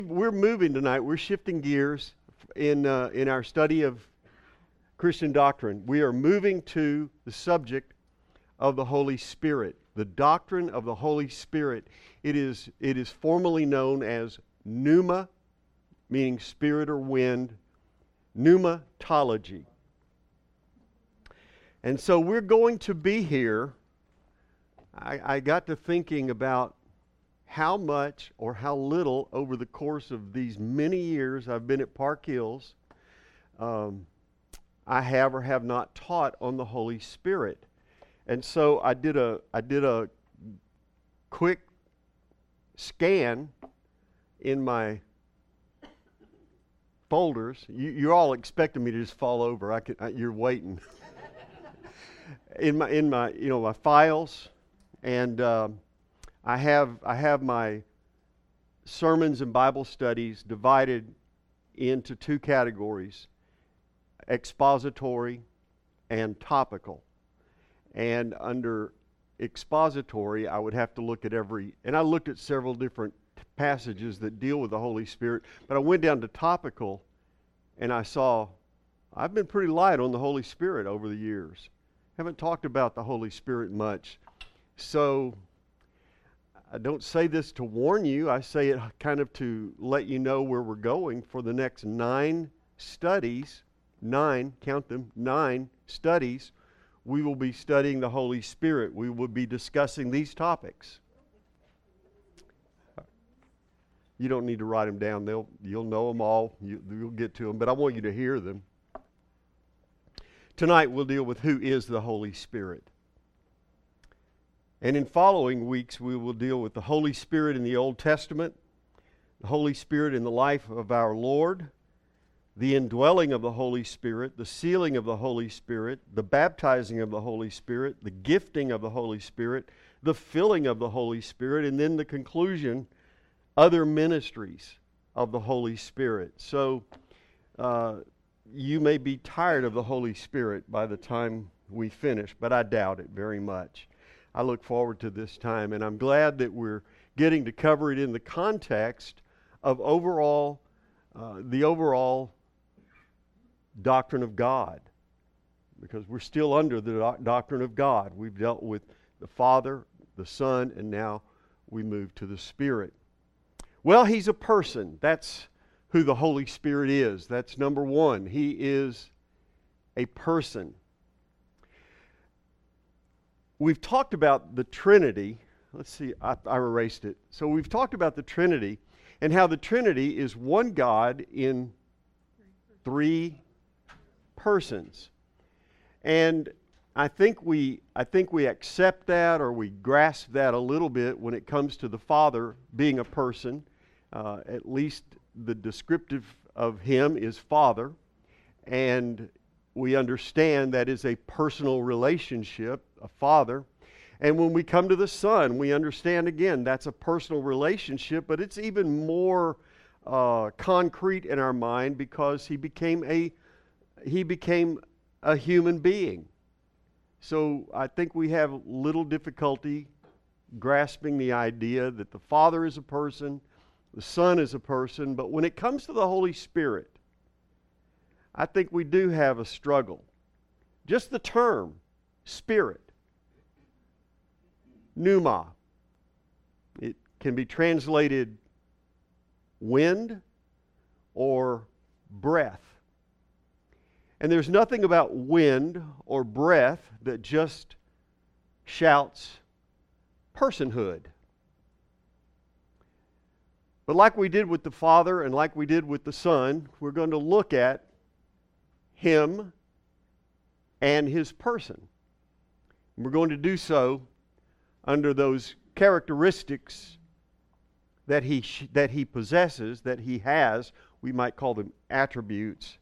We're moving tonight. We're shifting gears in our study of Christian doctrine. We are moving to the subject of the Holy Spirit, the doctrine of the Holy Spirit. It is formally known as pneuma, meaning spirit or wind, pneumatology. And so we're going to be here. I got to thinking about how much or how little over the course of these many years I've been at Park Hills, I have or have not taught on the Holy Spirit. And so I did a quick scan in my folders. You're all expecting me to just fall over. You're waiting. in my my files, and I have my sermons and Bible studies divided into two categories: expository and topical. And under expository, I would have to look at and I looked at several different passages that deal with the Holy Spirit, but I went down to topical, and I saw I've been pretty light on the Holy Spirit over the years. Haven't talked about the Holy Spirit much. So I don't say this to warn you. I say it kind of to let you know where we're going for the next 9 studies. 9, count them, 9 studies. We will be studying the Holy Spirit. We will be discussing these topics. You don't need to write them down. You'll know them all. You'll get to them, but I want you to hear them. Tonight we'll deal with who is the Holy Spirit. And in following weeks we will deal with the Holy Spirit in the Old Testament, the Holy Spirit in the life of our Lord, the indwelling of the Holy Spirit, the sealing of the Holy Spirit, the baptizing of the Holy Spirit, the gifting of the Holy Spirit, the filling of the Holy Spirit, and then the conclusion, other ministries of the Holy Spirit. So you may be tired of the Holy Spirit by the time we finish, but I doubt it very much. I look forward to this time, and I'm glad that we're getting to cover it in the context of the overall doctrine of God, because we're still under the doctrine of God. We've dealt with the Father, the Son, and now we move to the Spirit. Well, He's a person. That's who the Holy Spirit is. That's number one. He is a person. We've talked about the Trinity. Let's see, I erased it. So we've talked about the Trinity and how the Trinity is one God in 3 persons. And I think we accept that, or we grasp that a little bit when it comes to the Father being a person. At least the descriptive of Him is Father, and we understand that is a personal relationship, a Father. And when we come to the Son, we understand again that's a personal relationship, but it's even more concrete in our mind because He became a human being. So I think we have little difficulty grasping the idea that the Father is a person, the Son is a person, but when it comes to the Holy Spirit, I think we do have a struggle. Just the term, Spirit, pneuma, it can be translated wind or breath. And there's nothing about wind or breath that just shouts personhood. But like we did with the Father and like we did with the Son, we're going to look at Him and His person. And we're going to do so under those characteristics that He possesses, that He has. We might call them attributes.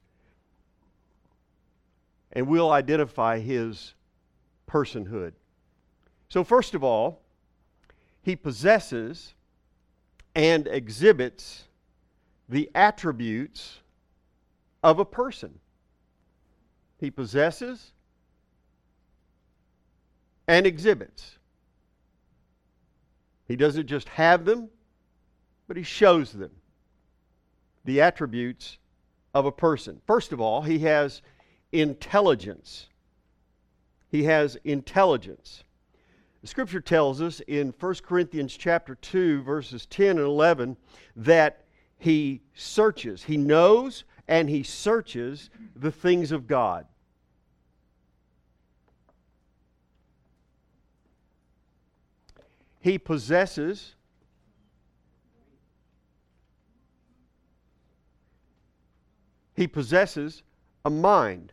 And we'll identify His personhood. So first of all, He possesses and exhibits the attributes of a person. He possesses and exhibits. He doesn't just have them, but He shows them. the attributes of a person. First of all, he has intelligence. He has intelligence. The Scripture tells us in 1 Corinthians chapter 2, verses 10 and 11, that he searches. He knows and he searches the things of God. He possesses a mind.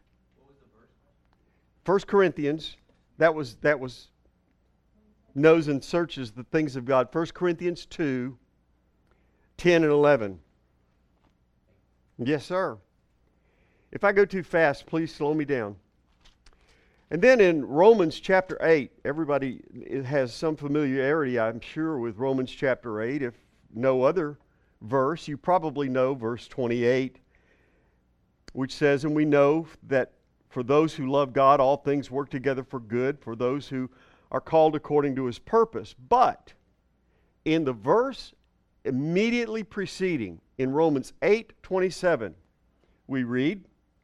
1 Corinthians, that was knows and searches the things of God. 1 Corinthians 2, 10 and 11. Yes, sir. If I go too fast, please slow me down. And then in Romans chapter 8, everybody has some familiarity, I'm sure, with Romans chapter 8. If no other verse, you probably know verse 28, which says, "And we know that for those who love God, all things work together for good, for those who are called according to His purpose." But in the verse immediately preceding, in Romans 8:27, we read,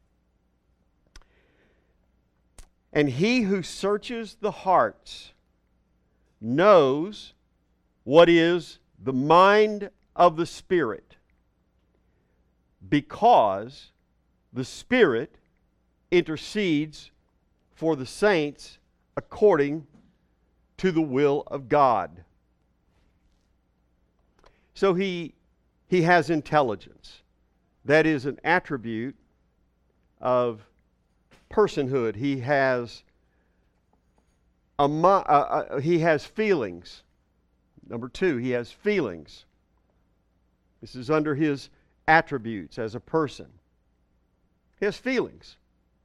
"And He who searches the hearts knows what is the mind of the Spirit, because the Spirit intercedes for the saints according to the will of God." So he has intelligence. That is an attribute of personhood. He has feelings. Number two, he has feelings. This is under his attributes as a person. He has feelings.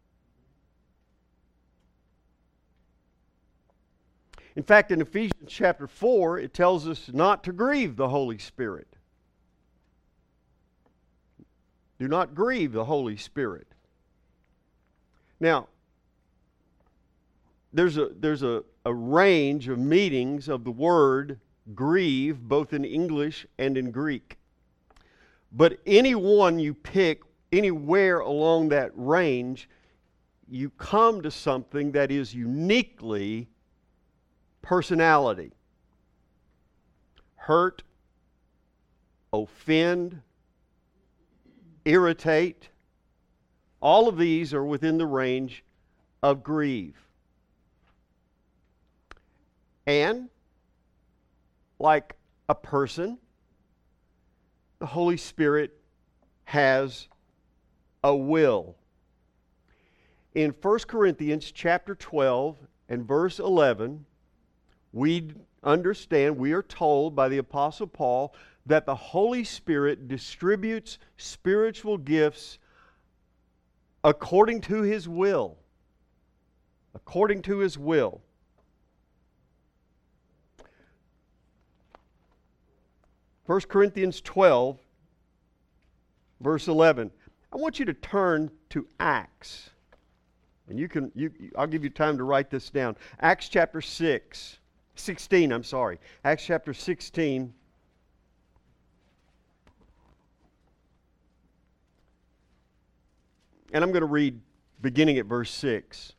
In fact, in Ephesians chapter 4, it tells us not to grieve the Holy Spirit. Do not grieve the Holy Spirit. Now, there's a range of meanings of the word grieve, both in English and in Greek. But any one you pick, anywhere along that range, you come to something that is uniquely personality. Hurt, offend, irritate, all of these are within the range of grieve. And, like a person, the Holy Spirit has a will. In 1 Corinthians chapter 12 and verse 11, we understand, we are told by the Apostle Paul that the Holy Spirit distributes spiritual gifts according to His will. According to His will. 1 Corinthians 12, verse 11. I want you to turn to Acts. And I'll give you time to write this down. Acts chapter 16. Acts chapter 16. And I'm going to read beginning at verse 6.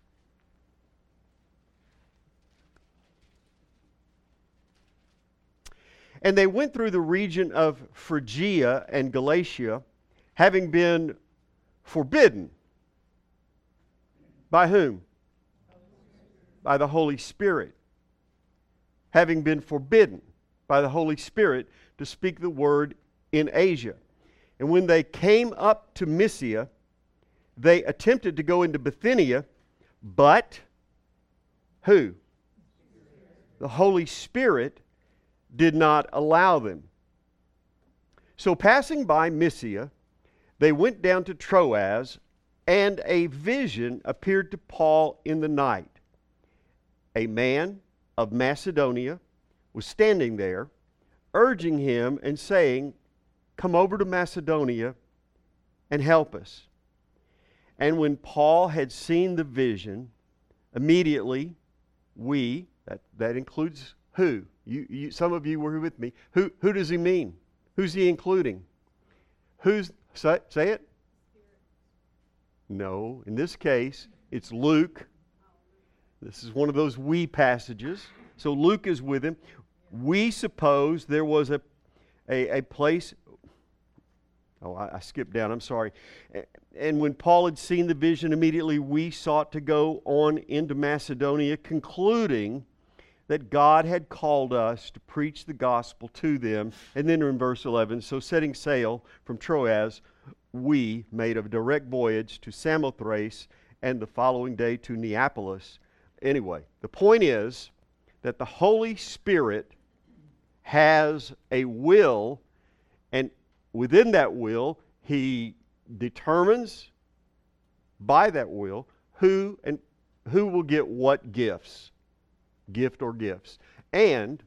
"And they went through the region of Phrygia and Galatia, having been forbidden." By whom? By the Holy Spirit. Having been forbidden by the Holy Spirit to speak the word in Asia. And when they came up to Mysia, they attempted to go into Bithynia, but who? The Holy Spirit did not allow them. So passing by Mysia, they went down to Troas, and a vision appeared to Paul in the night. A man of Macedonia was standing there, urging him and saying, "Come over to Macedonia and help us." And when Paul had seen the vision, immediately that includes who? Some of you were with me. Who does he mean? Who's he including? Say it? No. In this case, it's Luke. This is one of those we passages. So Luke is with him. We suppose there was a place. Oh, I skipped down. I'm sorry. And when Paul had seen the vision, immediately we sought to go on into Macedonia, concluding that God had called us to preach the gospel to them. And then in verse 11, so setting sail from Troas, we made a direct voyage to Samothrace and the following day to Neapolis. Anyway, the point is that the Holy Spirit has a will, and within that will, He determines by that will who will get what gifts, gift or gifts, and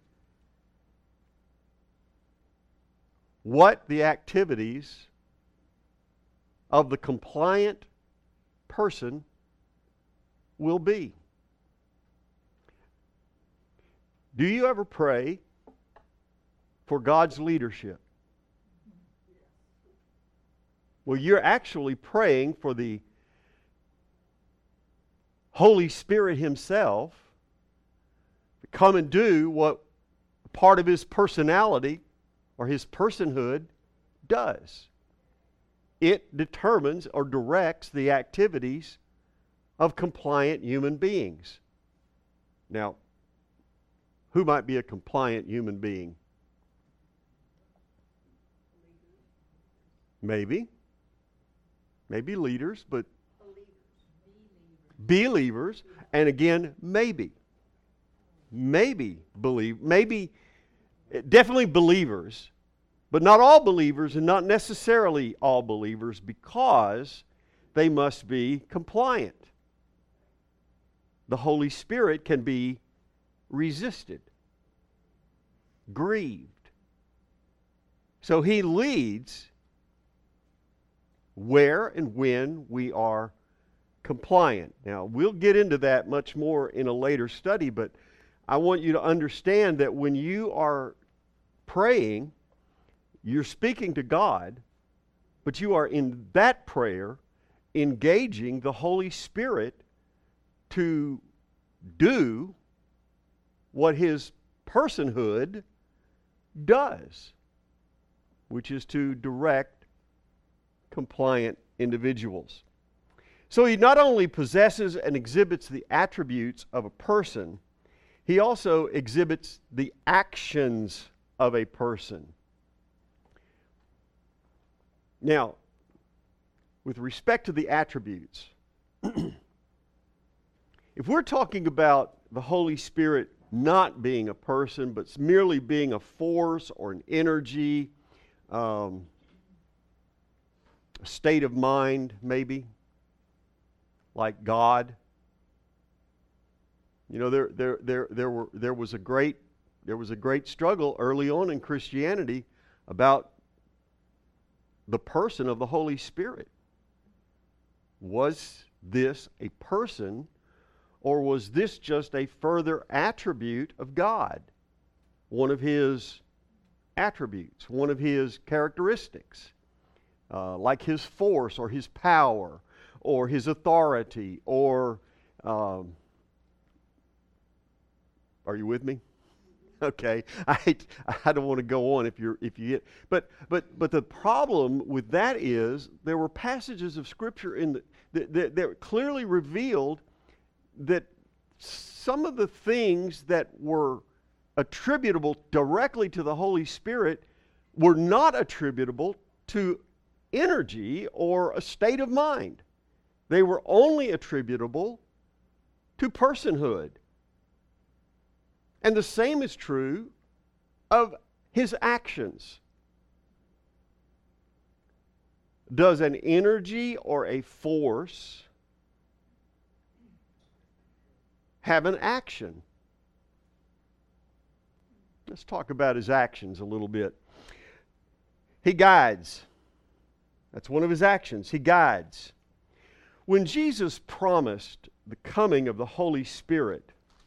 what the activities of the compliant person will be. Do you ever pray for God's leadership? Well, you're actually praying for the Holy Spirit Himself to come and do what part of His personality or His personhood does. It determines or directs the activities of compliant human beings. Now, who might be a compliant human being? Maybe leaders, but believers, and again, maybe definitely believers, but not all believers and not necessarily all believers, because they must be compliant. The Holy Spirit can be resisted, grieved. So He leads where and when we are compliant. Now, we'll get into that much more in a later study, but I want you to understand that when you are praying, you're speaking to God, but you are in that prayer engaging the Holy Spirit to do what His personhood does, which is to direct compliant individuals. So He not only possesses and exhibits the attributes of a person, He also exhibits the actions of a person. Now, with respect to the attributes, if we're talking about the Holy Spirit not being a person, but merely being a force or an energy, a state of mind, maybe, like God. You know, there was a great struggle early on in Christianity about the person of the Holy Spirit. Was this a person, or was this just a further attribute of God? One of His attributes, one of His characteristics, like His force or His power or His authority, or are you with me? Okay, I don't want to go on if you get, but the problem with that is there were passages of Scripture that clearly revealed that some of the things that were attributable directly to the Holy Spirit were not attributable to energy or a state of mind. They were only attributable to personhood. And the same is true of His actions. Does an energy or a force have an action? Let's talk about His actions a little bit. He guides. That's one of His actions. He guides. When Jesus promised the coming of the Holy Spirit,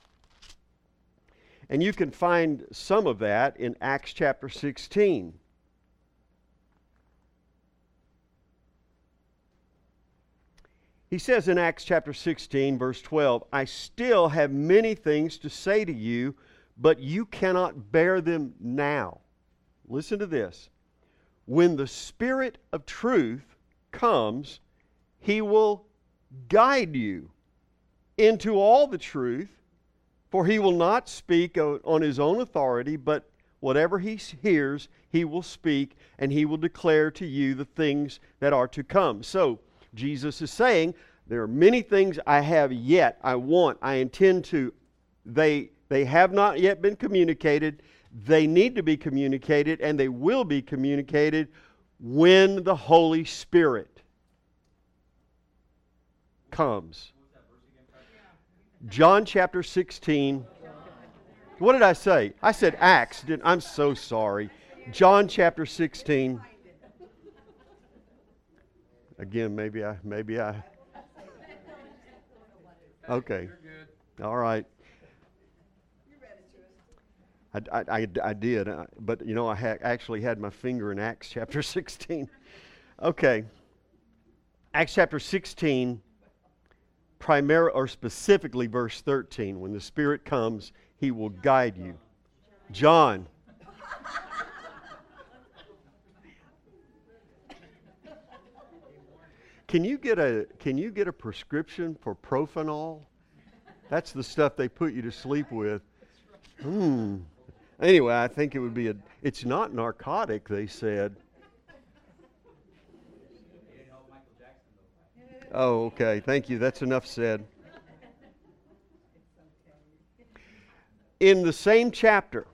and you can find some of that in Acts chapter 16. He says in Acts chapter 16, verse 12, I still have many things to say to you, but you cannot bear them now. Listen to this. When the Spirit of truth comes, He will guide you into all the truth, for He will not speak on His own authority, but whatever He hears, He will speak, and He will declare to you the things that are to come. So, Jesus is saying, there are many things I have yet, I want, I intend to. They have not yet been communicated. They need to be communicated, and they will be communicated when the Holy Spirit comes. John chapter 16. What did I say? I said Acts. I'm so sorry. John chapter 16. Again, maybe I. Okay. All right. I did, but you know, I actually had my finger in Acts chapter 16. Okay. Acts chapter 16, or specifically verse 13. When the Spirit comes, He will guide you. John. Can you get a prescription for Propanol? That's the stuff they put you to sleep with. Anyway, I think it would be it's not narcotic, they said. Oh, okay. Thank you. That's enough said. In the same chapter,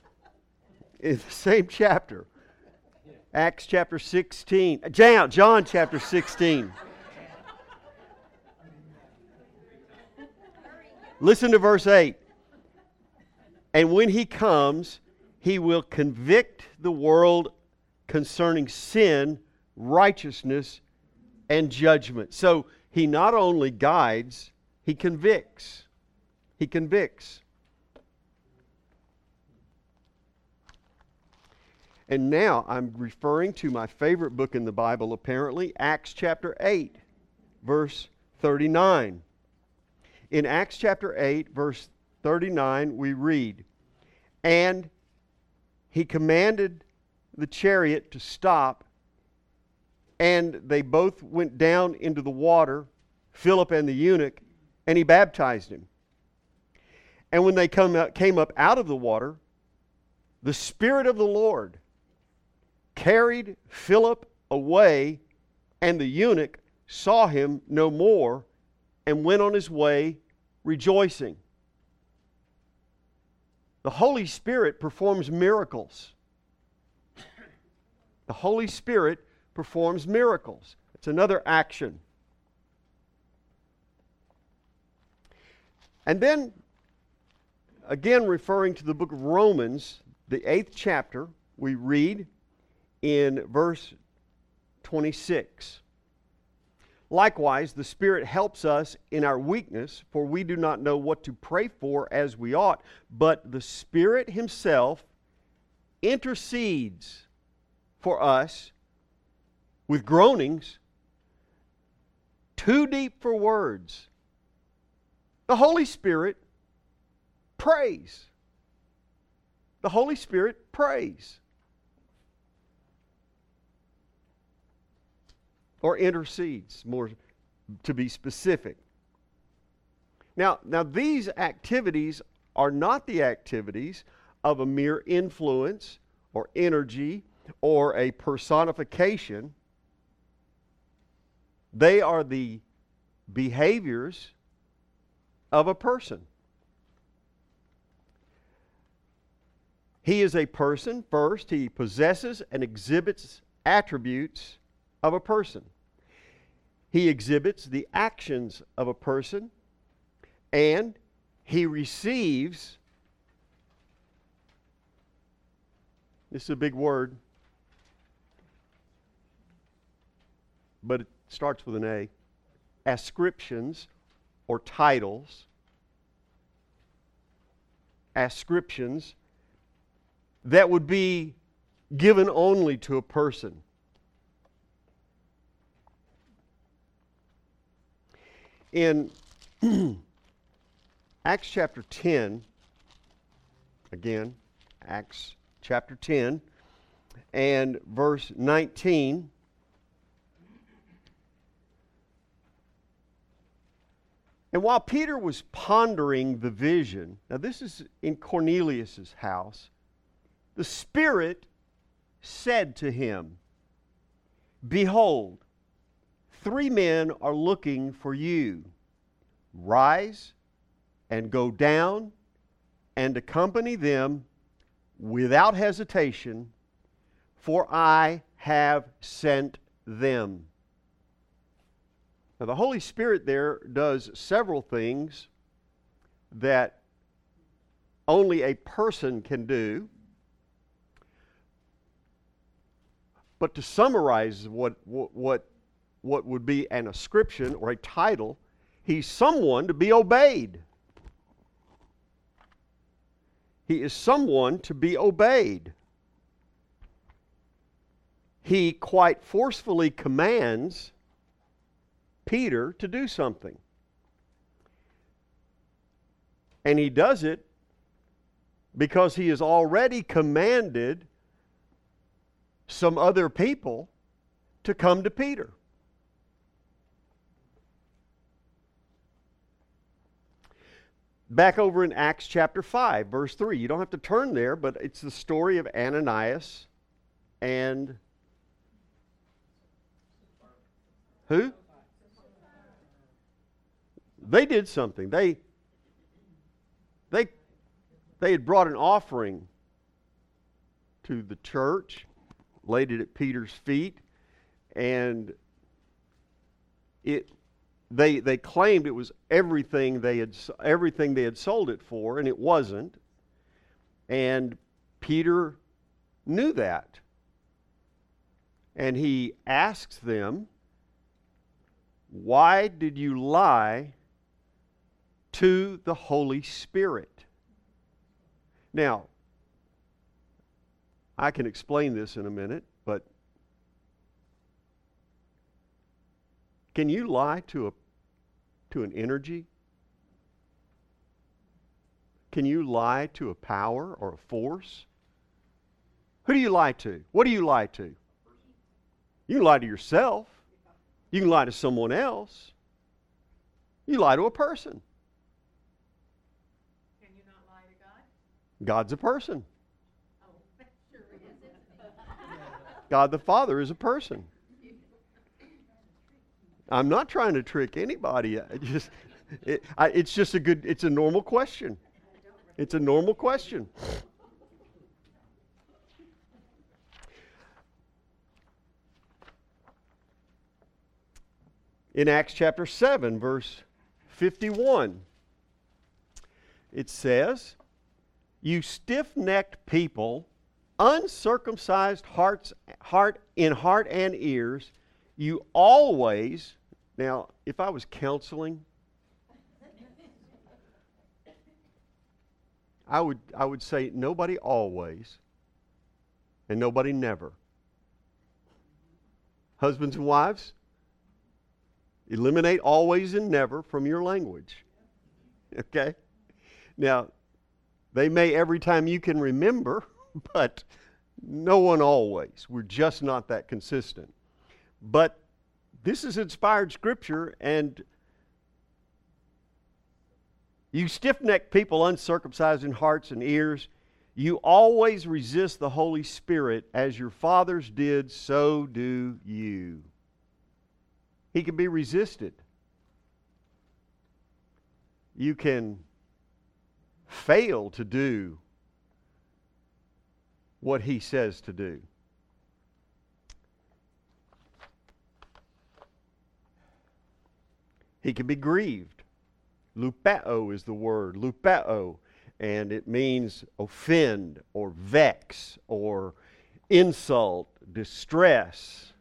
Acts chapter 16, John chapter 16. Listen to verse 8. And when He comes, He will convict the world concerning sin, righteousness, and judgment. So He not only guides, He convicts. He convicts. And now I'm referring to my favorite book in the Bible, apparently, Acts chapter 8, verse 39. In Acts chapter 8, verse 39, we read, and He commanded the chariot to stop, and they both went down into the water, Philip and the eunuch, and He baptized him. And when they came up out of the water, the Spirit of the Lord carried Philip away, and the eunuch saw him no more and went on his way rejoicing. The Holy Spirit performs miracles. The Holy Spirit performs miracles. It's another action. And then, again referring to the book of Romans, the 8th chapter, we read in verse 26. Likewise, the Spirit helps us in our weakness, for we do not know what to pray for as we ought, but the Spirit Himself intercedes for us with groanings too deep for words. The Holy Spirit prays. The Holy Spirit prays. Or intercedes, more to be specific. Now these activities are not the activities of a mere influence or energy or a personification. They are the behaviors of a person. He is a person. First, he possesses and exhibits attributes of a person. He exhibits the actions of a person, and he receives, this is a big word, but it starts with an A, ascriptions or titles, ascriptions that would be given only to a person. In Acts chapter 10, again, Acts chapter 10 and verse 19, and while Peter was pondering the vision, now this is in Cornelius' house, the Spirit said to him, "Behold, 3 men are looking for you. Rise and go down and accompany them without hesitation, for I have sent them." Now, the Holy Spirit there does several things that only a person can do. But to summarize what would be an ascription or a title, he's someone to be obeyed. He is someone to be obeyed. He quite forcefully commands Peter to do something. And he does it because he has already commanded some other people to come to Peter. Back over in Acts chapter 5, verse 3. You don't have to turn there, but it's the story of Ananias and who? They did something. They had brought an offering to the church, laid it at Peter's feet, and they claimed it was everything they had sold it for, and it wasn't. And Peter knew that. And he asks them, "Why did you lie to the Holy Spirit?" Now, I can explain this in a minute, but can you lie to an energy? Can you lie to a power or a force? Who do you lie to? What do you lie to? You can lie to yourself. You can lie to someone else. You lie to a person. Can you not lie to God? God's a person. Oh, sure he is. God the Father is a person. I'm not trying to trick anybody. It's just it's a normal question. It's a normal question. In Acts chapter 7, verse 51, it says, "You stiff-necked people, uncircumcised heart and ears, you always..." Now, if I was counseling, I would say nobody always and nobody never. Husbands and wives, eliminate always and never from your language. Okay? Now, they may every time you can remember, but no one always. We're just not that consistent. But this is inspired scripture, and you stiff-necked people, uncircumcised in hearts and ears, you always resist the Holy Spirit, as your fathers did, so do you. He can be resisted. You can fail to do what he says to do. He can be grieved. Lupeo is the word, lupeo, and it means offend or vex or insult, distress,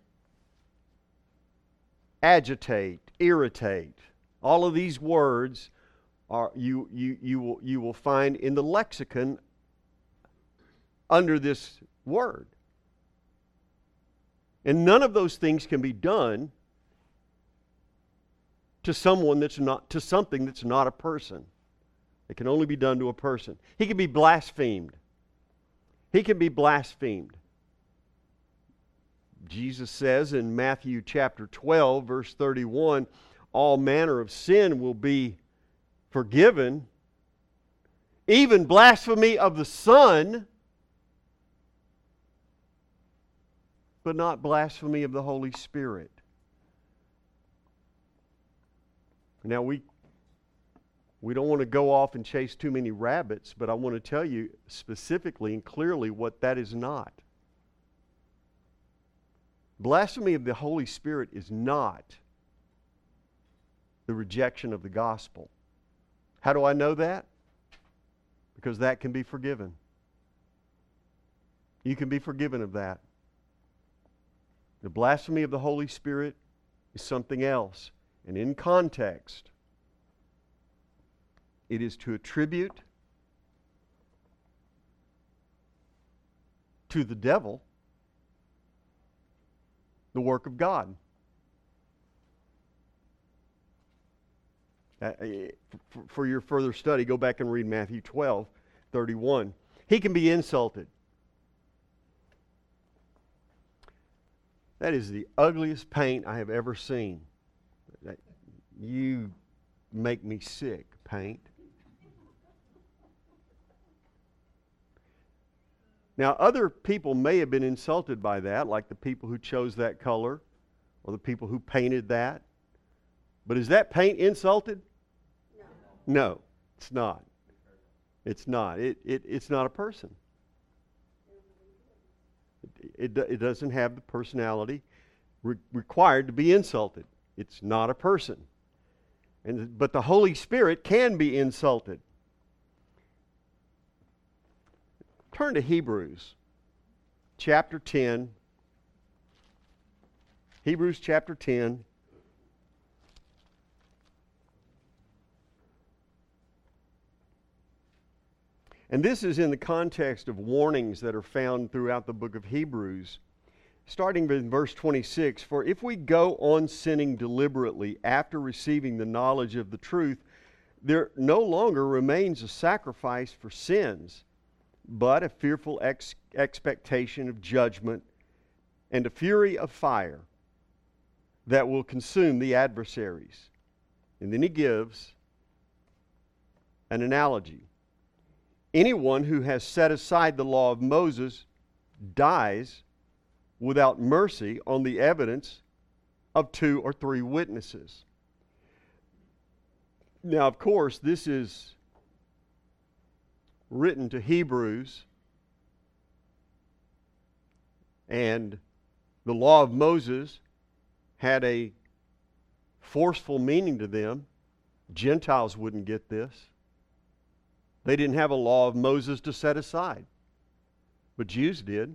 agitate, irritate. All of these words are you will find in the lexicon under this word. And none of those things can be done to someone that's not, to something that's not a person. It can only be done to a person. He can be blasphemed. He can be blasphemed. Jesus says in Matthew chapter 12, verse 31, all manner of sin will be forgiven, even blasphemy of the Son, but not blasphemy of the Holy Spirit. Now, we don't want to go off and chase too many rabbits, but I want to tell you specifically and clearly what that is not. Blasphemy of the Holy Spirit is not the rejection of the gospel. How do I know that? Because that can be forgiven. You can be forgiven of that. The blasphemy of the Holy Spirit is something else. And in context, it is to attribute to the devil the work of God. For your further study, go back and read Matthew 12, 31. He can be insulted. That is the ugliest paint I have ever seen. You make me sick, paint. Now, other people may have been insulted by that, like the people who chose that color or the people who painted that. But is that paint insulted? No, it's not. It's not. It's not a person. It doesn't have the personality required to be insulted. It's not a person. But the Holy Spirit can be insulted. Turn to Hebrews chapter 10. Hebrews chapter 10. And this is in the context of warnings that are found throughout the book of Hebrews. Starting in verse 26, for if we go on sinning deliberately after receiving the knowledge of the truth, there no longer remains a sacrifice for sins, but a fearful expectation of judgment and a fury of fire that will consume the adversaries. And then he gives an analogy. Anyone who has set aside the law of Moses dies without mercy on the evidence of 2 or 3 witnesses. Now, of course, this is written to Hebrews, and the law of Moses had a forceful meaning to them. Gentiles wouldn't get this. They didn't have a law of Moses to set aside, but Jews did.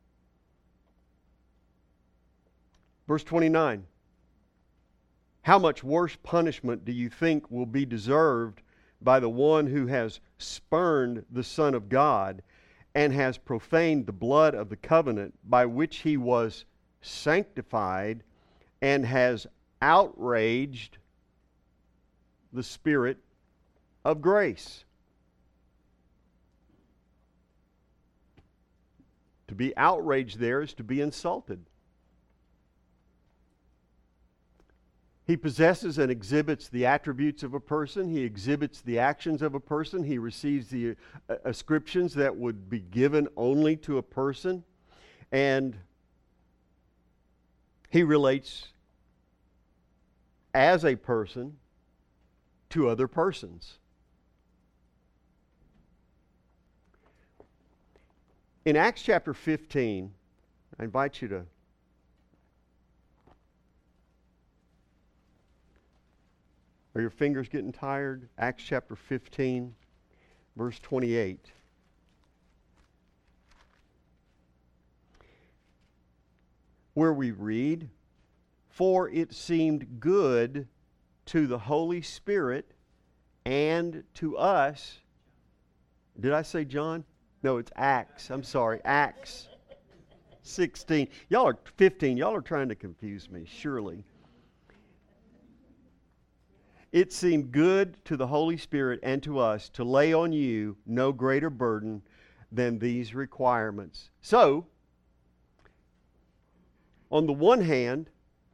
Verse 29. How much worse punishment do you think will be deserved by the one who has spurned the Son of God and has profaned the blood of the covenant by which he was sanctified and has outraged the Spirit of grace? To be outraged there is to be insulted. He possesses and exhibits the attributes of a person. He exhibits the actions of a person. He receives the ascriptions that would be given only to a person. And he relates as a person to other persons. In Acts chapter 15, I invite you to Are your fingers getting tired? Acts chapter 15, verse 28. Where we read, for it seemed good to the Holy Spirit and to us. Did I say John? No, it's Acts. I'm sorry, Acts 16. Y'all are 15. Y'all are trying to confuse me, surely. it seemed good to the Holy Spirit and to us to lay on you no greater burden than these requirements. So, on the one hand,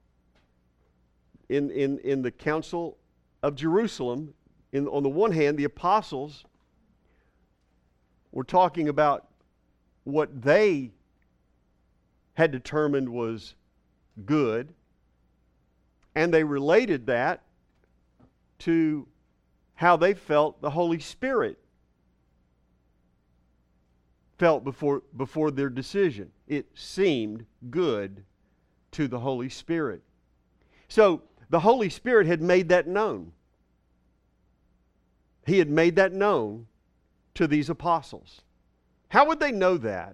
in the Council of Jerusalem, on the one hand, the apostles were talking about what they had determined was good, and they related that to how they felt the Holy Spirit felt before their decision. It seemed good to the Holy Spirit. So the Holy Spirit had made that known. He had made that known to these apostles. How would they know that?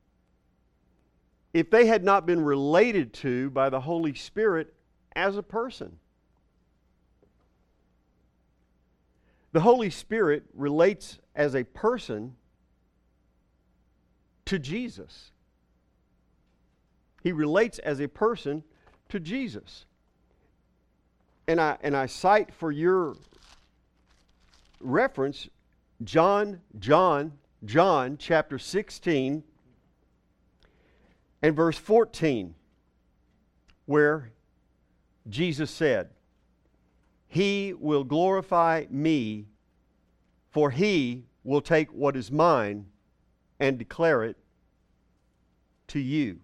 If they had not been related to by the Holy Spirit as a person. The Holy Spirit relates as a person to Jesus. He relates as a person to Jesus. And I cite for your reference John chapter 16 and verse 14, where Jesus said, "He will glorify me, for he will take what is mine and declare it to you."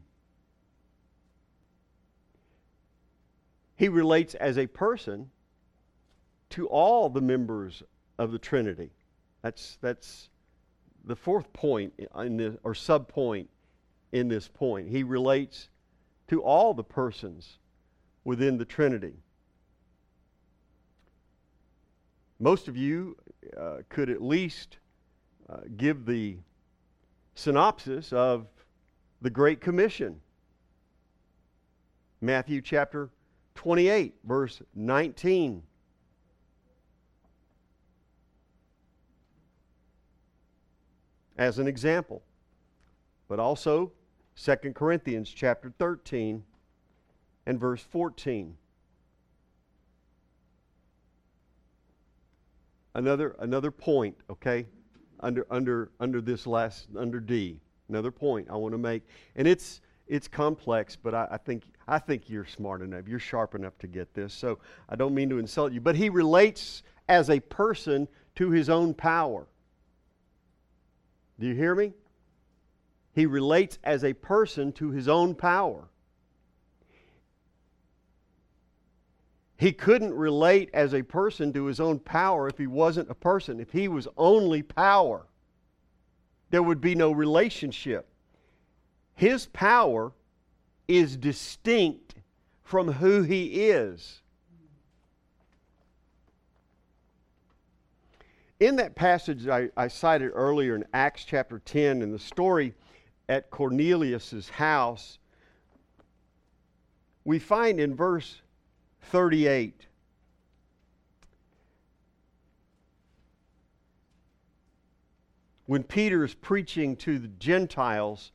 He relates as a person to all the members of the Trinity. That's the fourth point in this, or sub-point in this point. He relates to all the persons within the Trinity. Most of you could at least give the synopsis of the Great Commission. Matthew chapter 28, verse 19. As an example. But also 2 Corinthians chapter 13 and verse 14. Another point, okay? Under this last, under D. Another point I want to make. And it's complex, but I think you're smart enough. You're sharp enough to get this. So I don't mean to insult you. But he relates as a person to his own power. Do you hear me? He relates as a person to his own power. He couldn't relate as a person to his own power if he wasn't a person. If he was only power, there would be no relationship. His power is distinct from who he is. In that passage I cited earlier in Acts chapter 10, in the story at Cornelius' house, we find in verse 38, when Peter is preaching to the Gentiles,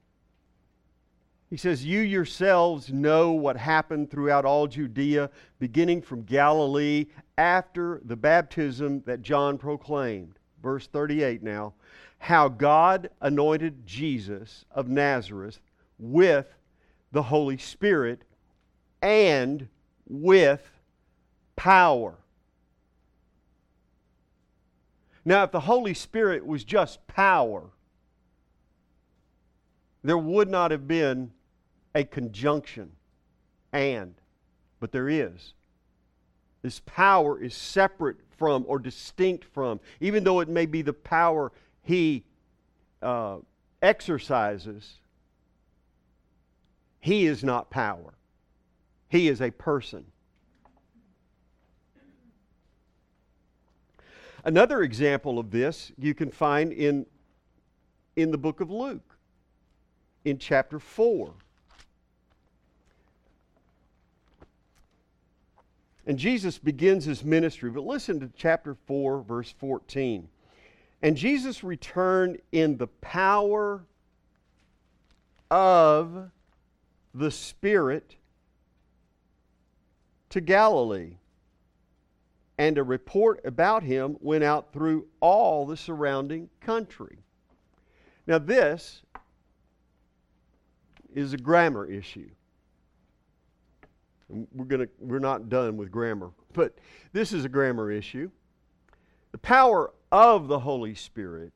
he says, "You yourselves know what happened throughout all Judea, beginning from Galilee, after the baptism that John proclaimed." Verse 38 now. "How God anointed Jesus of Nazareth with the Holy Spirit and with power." Now, if the Holy Spirit was just power, there would not have been a conjunction, and. But there is. This power is separate from or distinct from, even though it may be the power he exercises, he is not power. He is a person. Another example of this you can find in the book of Luke, in chapter 4. And Jesus begins his ministry, but listen to chapter 4, verse 14. "And Jesus returned in the power of the Spirit to Galilee, and a report about him went out through all the surrounding country. Now this is a grammar issue. We're not done with grammar, but this is a grammar issue. The power of the Holy Spirit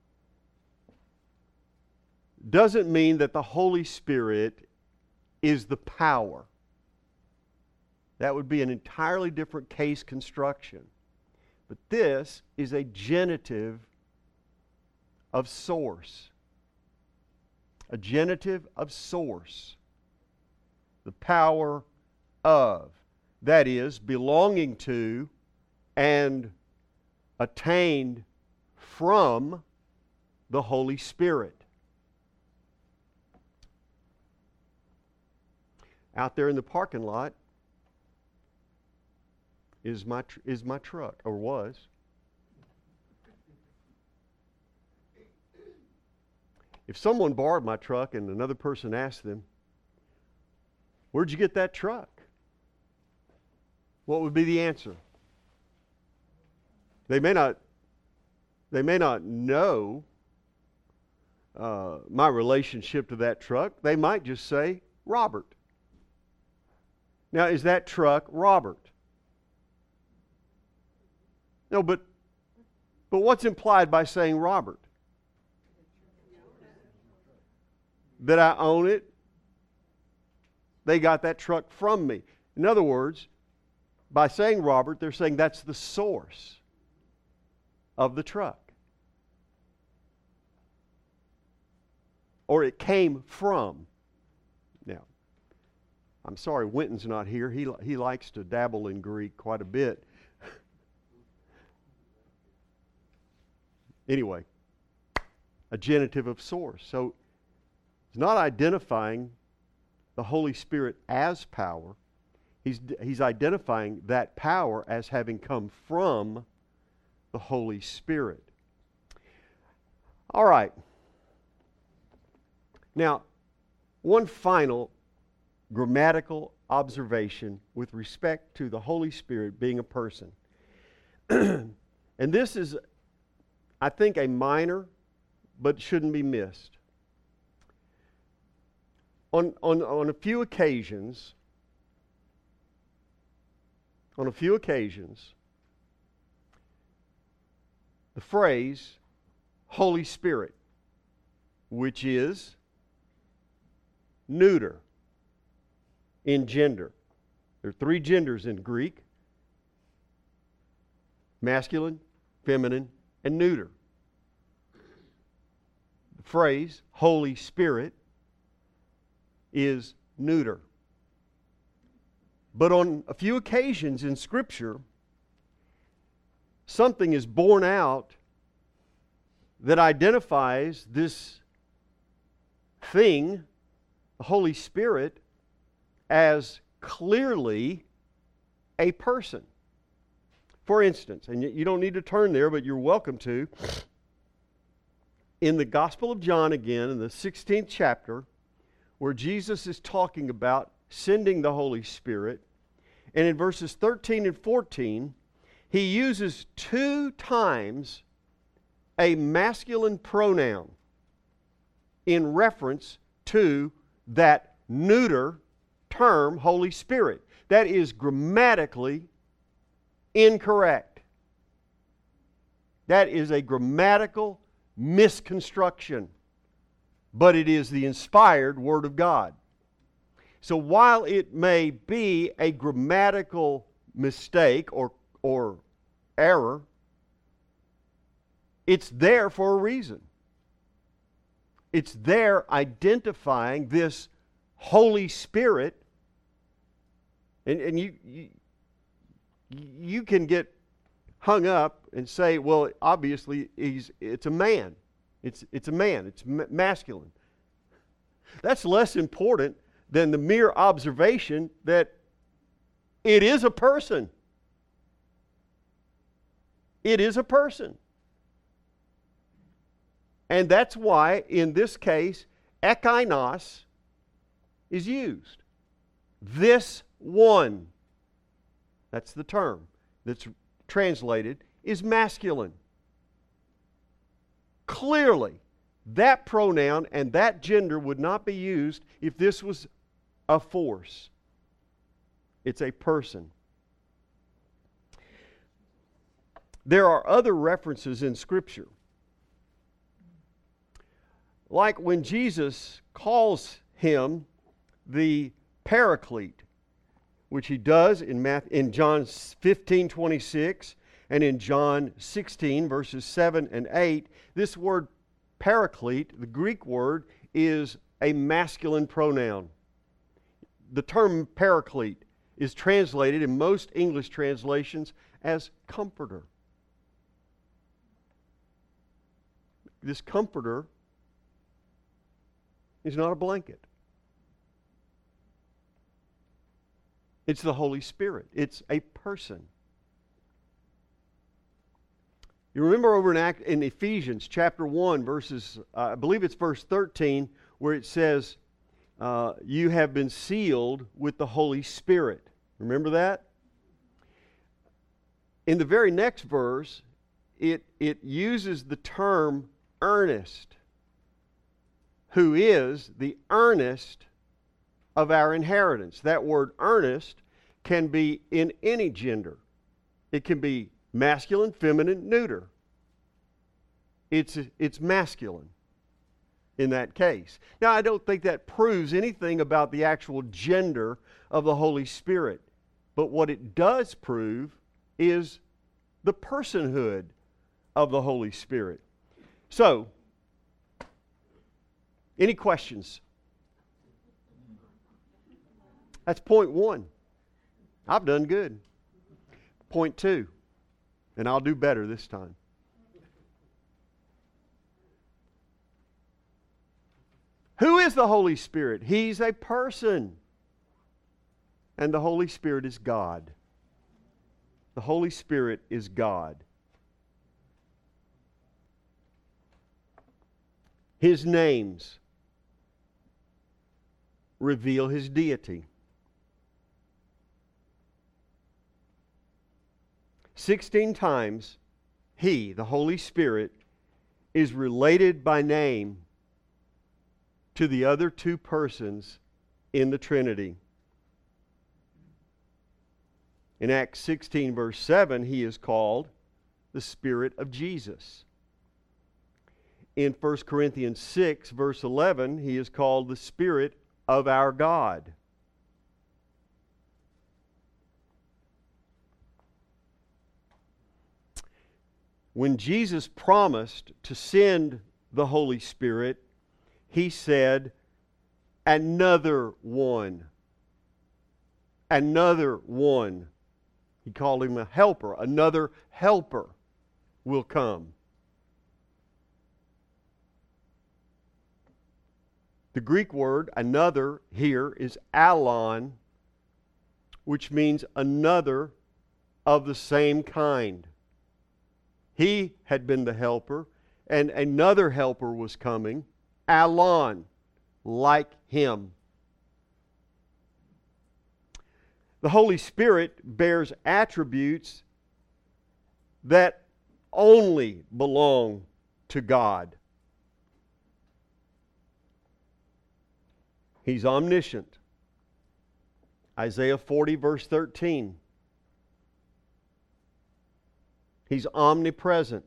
doesn't mean that the Holy Spirit is the power. That would be an entirely different case construction. But this is a genitive of source. A genitive of source. The power of. That is, belonging to and attained from the Holy Spirit. Out there in the parking lot is my truck, or was. If someone borrowed my truck and another person asked them, "Where'd you get that truck?" What would be the answer? They may not know my relationship to that truck. They might just say, "Robert." Now, is that truck Robert? No, but what's implied by saying Robert? That I own it. They got that truck from me. In other words, by saying Robert, they're saying that's the source of the truck. Or it came from. Now, I'm sorry Winton's not here. He likes to dabble in Greek quite a bit. Anyway, a genitive of source. So it's not identifying the Holy Spirit as power. He's identifying that power as having come from the Holy Spirit. All right. Now, one final grammatical observation with respect to the Holy Spirit being a person. And this is, I think, a minor, but shouldn't be missed. On a few occasions, the phrase Holy Spirit, which is neuter in gender. There are three genders in Greek: masculine, feminine, and neuter. The phrase Holy Spirit is neuter. But on a few occasions in Scripture, something is borne out that identifies this thing, the Holy Spirit, as clearly a person. For instance, and you don't need to turn there, but you're welcome to, in the Gospel of John again, in the 16th chapter, where Jesus is talking about sending the Holy Spirit, and in verses 13 and 14, he uses 2 times a masculine pronoun in reference to that neuter term, Holy Spirit. That is grammatically incorrect. That is a grammatical misconstruction, but it is the inspired Word of God. So while it may be a grammatical mistake or error, it's there for a reason. It's there identifying this Holy Spirit, and you can get hung up and say, well, obviously it's a man. It's a man. It's masculine. That's less important than the mere observation that it is a person. It is a person. And that's why, in this case, ekainos is used. This one. That's the term that's translated is masculine. Clearly, that pronoun and that gender would not be used if this was a force. It's a person. There are other references in Scripture. Like when Jesus calls him the Paraclete, which he does in John 15:26 and in John 16, verses 7 and 8. This word Paraclete, the Greek word, is a masculine pronoun. The term Paraclete is translated in most English translations as comforter. This comforter is not a blanket. It's the Holy Spirit. It's a person. You remember over in Ephesians chapter 1, verses, I believe it's verse 13, where it says, you have been sealed with the Holy Spirit. Remember that? In the very next verse, it uses the term earnest, who is the earnest of our inheritance. That word earnest can be in any gender. It can be masculine, feminine, neuter. It's masculine in that case. Now, I don't think that proves anything about the actual gender of the Holy Spirit. But what it does prove is the personhood of the Holy Spirit. So, any questions? That's point one. I've done good. Point two, and I'll do better this time. Who is the Holy Spirit? He's a person. And the Holy Spirit is God. The Holy Spirit is God. His names reveal His deity. 16 times He, the Holy Spirit, is related by name to the other two persons in the Trinity. In Acts 16, verse 7, He is called the Spirit of Jesus. In 1 Corinthians 6, verse 11, He is called the Spirit of our God. When Jesus promised to send the Holy Spirit, He said, another one. Another one. He called Him a helper. Another helper will come. The Greek word another here is allon, which means another of the same kind. He had been the helper, and another helper was coming, allon, like Him. The Holy Spirit bears attributes that only belong to God. He's omniscient. Isaiah 40, verse 13. He's omnipresent.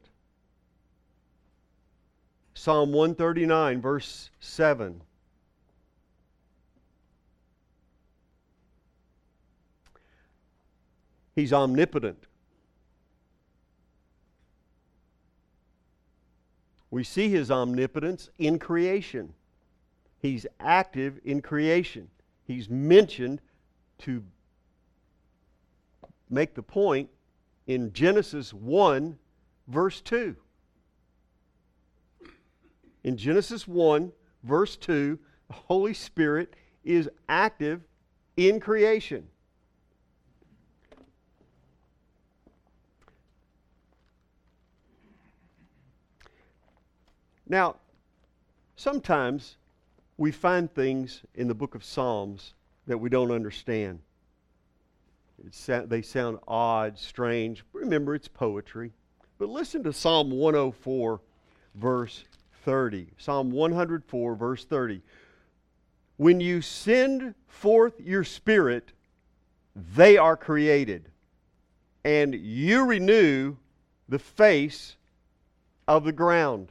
Psalm 139, verse 7. He's omnipotent. We see His omnipotence in creation. He's active in creation. He's mentioned to make the point in Genesis 1, verse 2. In Genesis 1, verse 2, the Holy Spirit is active in creation. Now, sometimes we find things in the book of Psalms that we don't understand. They sound odd, strange. Remember, it's poetry. But listen to Psalm 104, verse 30. Psalm 104, verse 30. When you send forth your Spirit, they are created, and you renew the face of the ground.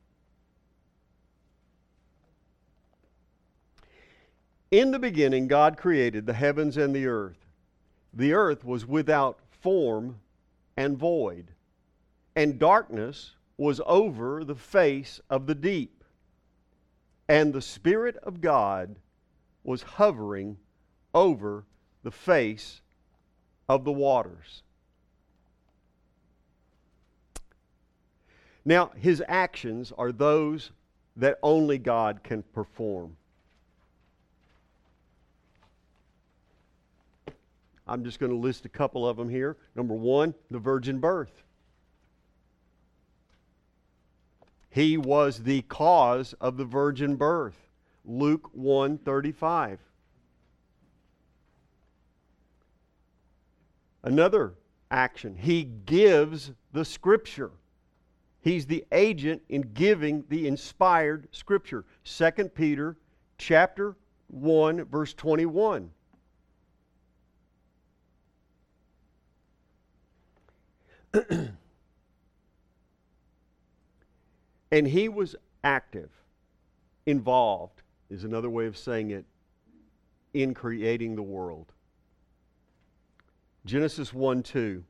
In the beginning, God created the heavens and the earth. The earth was without form and void, and darkness was over the face of the deep. And the Spirit of God was hovering over the face of the waters. Now, His actions are those that only God can perform. I'm just going to list a couple of them here. Number one, the virgin birth. He was the cause of the virgin birth. Luke 1:35. Another action. He gives the Scripture. He's the agent in giving the inspired Scripture. 2 Peter chapter 1, verse 21. And He was active, involved, is another way of saying it, in creating the world. Genesis 1:2.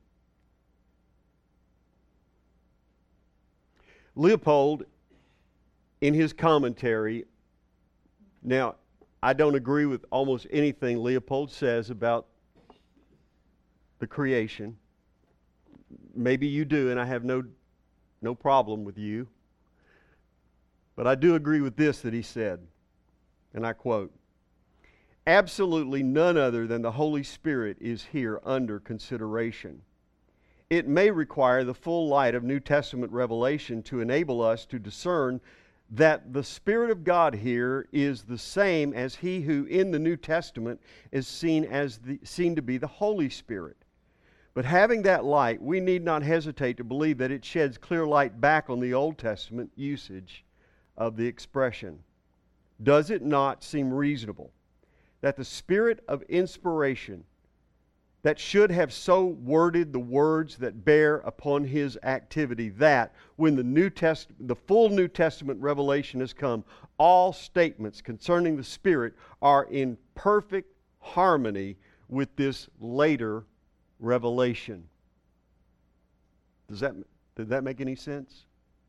Leopold, in his commentary, now, I don't agree with almost anything Leopold says about the creation. Maybe you do, and I have no problem with you. But I do agree with this that he said, and I quote, "Absolutely none other than the Holy Spirit is here under consideration. It may require the full light of New Testament revelation to enable us to discern that the Spirit of God here is the same as He who in the New Testament is seen to be the Holy Spirit. But having that light, we need not hesitate to believe that it sheds clear light back on the Old Testament usage of the expression. Does it not seem reasonable that the Spirit of inspiration that should have so worded the words that bear upon His activity that when the full New Testament revelation has come, all statements concerning the Spirit are in perfect harmony with this later revelation?" Did that make any sense?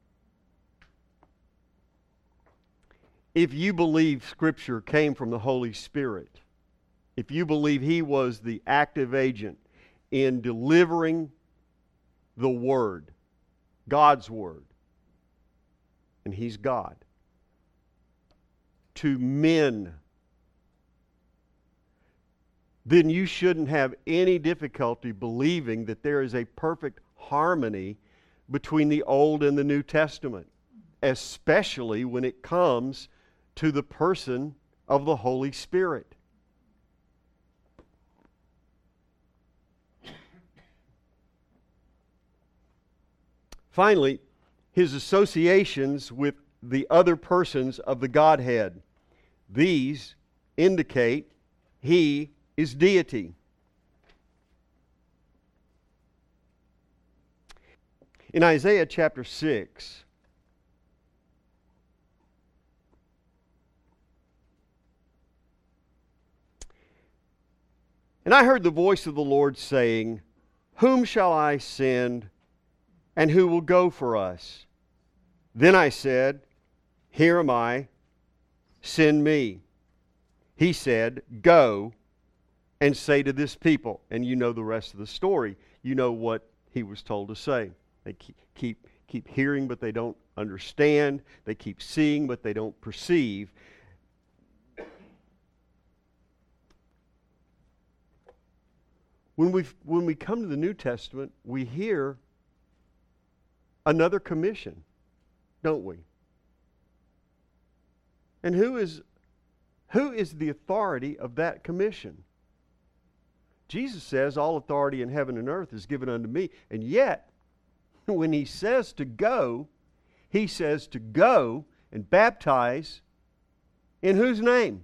If you believe Scripture came from the Holy Spirit, if you believe He was the active agent in delivering the Word, God's Word, and He's God, to men, then you shouldn't have any difficulty believing that there is a perfect harmony between the Old and the New Testament, especially when it comes to the person of the Holy Spirit. Finally, His associations with the other persons of the Godhead. These indicate He is deity. In Isaiah chapter 6, "And I heard the voice of the Lord saying, Whom shall I send, and who will go for us? Then I said, Here am I, send me. He said, Go and say to this people," and you know the rest of the story. You know what he was told to say. They keep hearing, but they don't understand. They keep seeing, but they don't perceive. When we come to the New Testament, we hear another commission, don't we? And who is the authority of that commission? Jesus says, all authority in heaven and earth is given unto me. And yet, when he says to go, he says to go and baptize in whose name?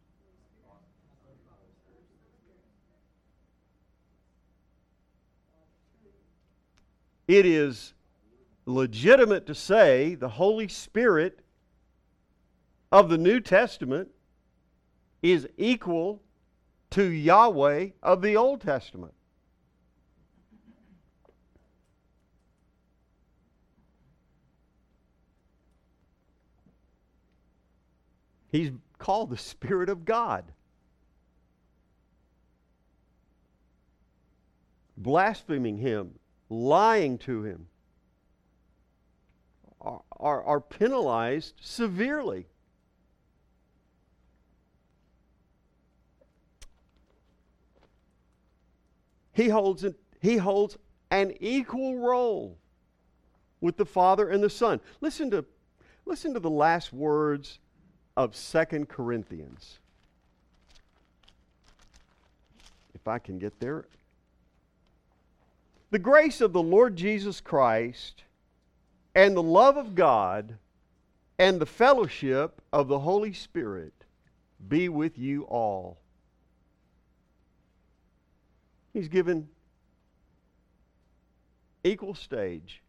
It is legitimate to say the Holy Spirit of the New Testament is equal to Yahweh of the Old Testament. He's called the Spirit of God. Blaspheming Him, lying to Him, are penalized severely. He holds an equal role with the Father and the Son. Listen to the last words of 2 Corinthians. If I can get there. The grace of the Lord Jesus Christ and the love of God and the fellowship of the Holy Spirit be with you all. He's given equal stage.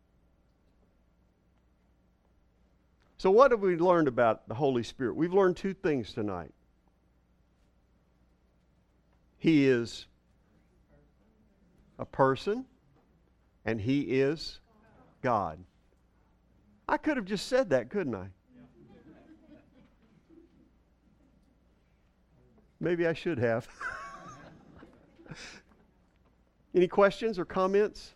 So what have we learned about the Holy Spirit? We've learned two things tonight. He is a person, and He is God. I could have just said that, couldn't I? Maybe I should have. Any questions or comments?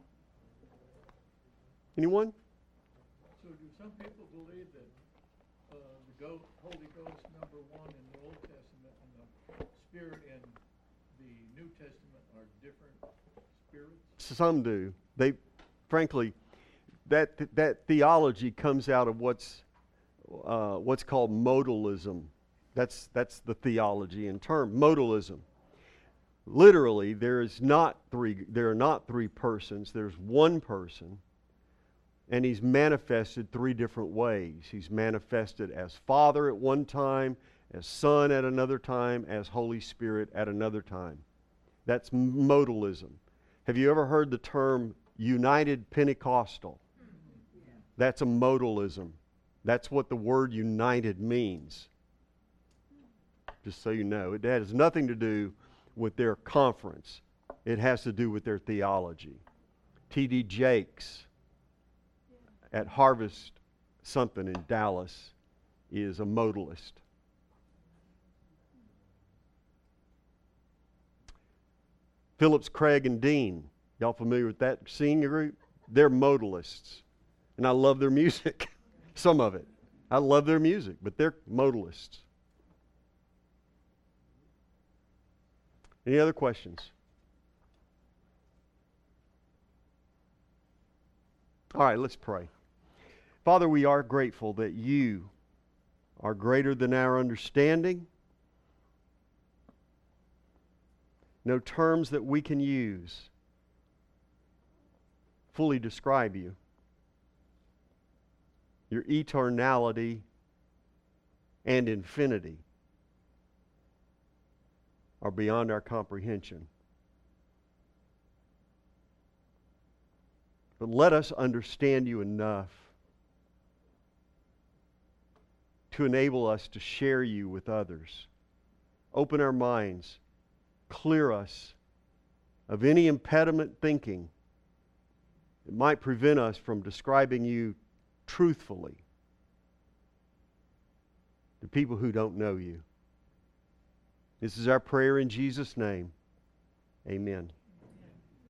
Anyone? So do some people believe that the Holy Ghost, number one in the Old Testament, and the Spirit in the New Testament are different spirits? Some do. Frankly, that theology comes out of what's called modalism. That's the theology in term, modalism. Literally, there are not three persons. There's one person, and He's manifested three different ways. He's manifested as Father at one time, as Son at another time, as Holy Spirit at another time. That's modalism. Have you ever heard the term United Pentecostal? That's a modalism. That's what the word united means. Just so you know, it has nothing to do with their conference. It has to do with their theology. T.D. Jakes at Harvest something in Dallas is a modalist. Phillips, Craig, and Dean, y'all familiar with that senior group? They're modalists. And I love their music. Some of it. I love their music, but they're modalists. Any other questions? All right, let's pray. Father, we are grateful that You are greater than our understanding. No terms that we can use fully describe You. Your eternality and infinity are beyond our comprehension. But let us understand You enough to enable us to share You with others. Open our minds. Clear us of any impediment thinking that might prevent us from describing You truthfully to people who don't know You. This is our prayer in Jesus' name. Amen.